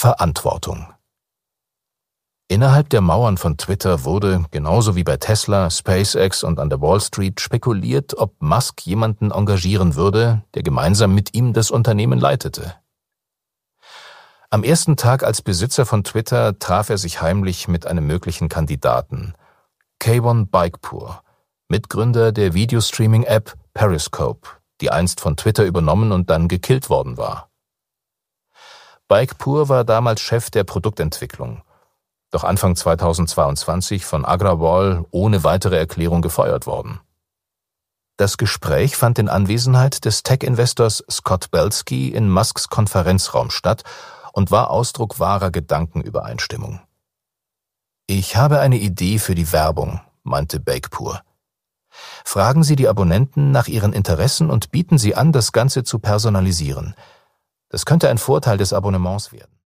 Verantwortung. Innerhalb der Mauern von Twitter wurde, genauso wie bei Tesla, SpaceX und an der Wall Street, spekuliert, ob Musk jemanden engagieren würde, der gemeinsam mit ihm das Unternehmen leitete. Am ersten Tag als Besitzer von Twitter traf er sich heimlich mit einem möglichen Kandidaten, Kayvon Beykpour, Mitgründer der Videostreaming-App Periscope, die einst von Twitter übernommen und dann gekillt worden war. Beykpour war damals Chef der Produktentwicklung, doch Anfang 2022 von Agrawal ohne weitere Erklärung gefeuert worden. Das Gespräch fand in Anwesenheit des Tech-Investors Scott Belsky in Musks Konferenzraum statt und war Ausdruck wahrer Gedankenübereinstimmung. »Ich habe eine Idee für die Werbung«, meinte Beykpour. »Fragen Sie die Abonnenten nach ihren Interessen und bieten Sie an, das Ganze zu personalisieren. Das könnte ein Vorteil des Abonnements werden.«